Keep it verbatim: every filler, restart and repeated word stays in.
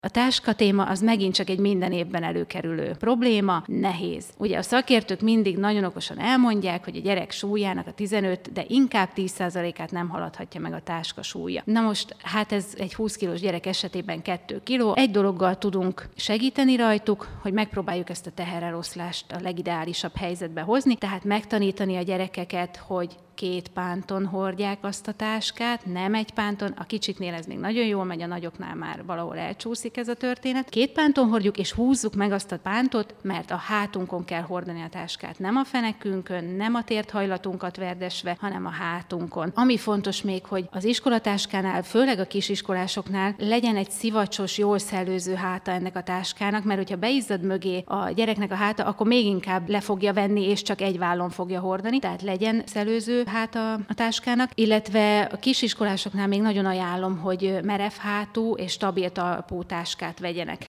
A táska téma az megint csak egy minden évben előkerülő probléma, nehéz. Ugye a szakértők mindig nagyon okosan elmondják, hogy a gyerek súlyának a tizenöt, de inkább tíz százalékát nem haladhatja meg a táska súlya. Na most, hát ez egy húsz kilós gyerek esetében kettő kiló. Egy dologgal tudunk segíteni rajtuk, hogy megpróbáljuk ezt a tehereloszlást a legideálisabb helyzetbe hozni, tehát megtanítani a gyerekeket, hogy két pánton hordják azt a táskát, nem egy pánton, a kicsiknél ez még nagyon jól megy, a nagyoknál már valahol elcsúszik ez a történet. Két pánton hordjuk, és húzzuk meg azt a pántot, mert a hátunkon kell hordani a táskát, nem a fenekünkön, nem a térthajlatunkat verdesve, hanem a hátunkon. Ami fontos még, hogy az iskolatáskánál, főleg a kisiskolásoknál legyen egy szivacsos, jól szellőző háta ennek a táskának, mert hogyha beizzad mögé a gyereknek a háta, akkor még inkább le fogja venni, és csak egy vállon fogja hordani, tehát legyen szellőző hát a, a táskának, illetve a kisiskolásoknál még nagyon ajánlom, hogy merev hátú és stabil talpú táskát vegyenek.